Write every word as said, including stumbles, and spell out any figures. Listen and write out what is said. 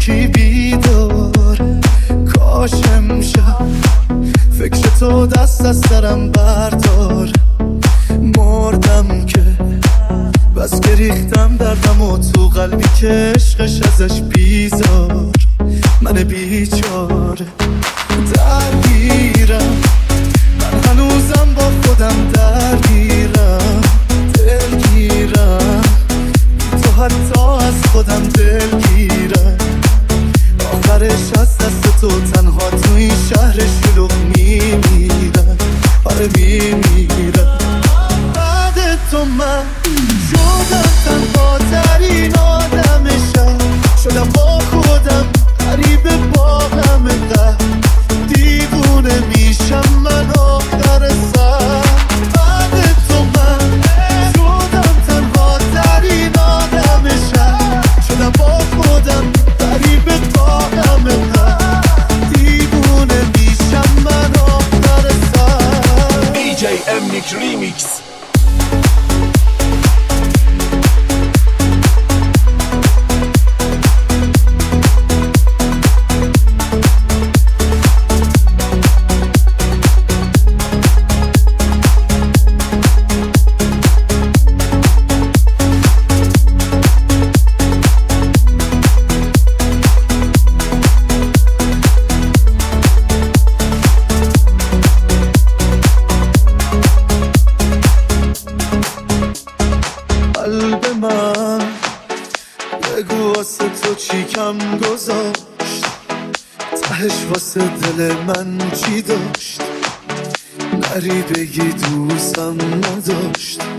یکی بیدار. کاش امشب فکر تو دست از سرم بردار. مردم که بس که ریختم دردم و تو قلبی که عشقش ازش بیزار. من بیچاره درگیرم، من هنوزم با خودم درگیرم. دلگیرم تو حتی از خودم دلگیرم. آخرش از دست تو تنها تو این شهر شلوغ میمیرم. آره میمیرم. بعد تو من شدم تنها ترین آدم شهر. شدم با خودم غریب با غم قهر. دیوونه میشم من آخر سر. بعد تو من شدم تنها ترین آدم شهر. شدم با خودم غریب با غم قهر. دیوونه میشم من آخر سر. دی جی امنیک ریمیکس. قلب من بگو واسه تو چی کم گذاشت. تهش واسه دل من چی داشت. نری بگی دوستم نداشت.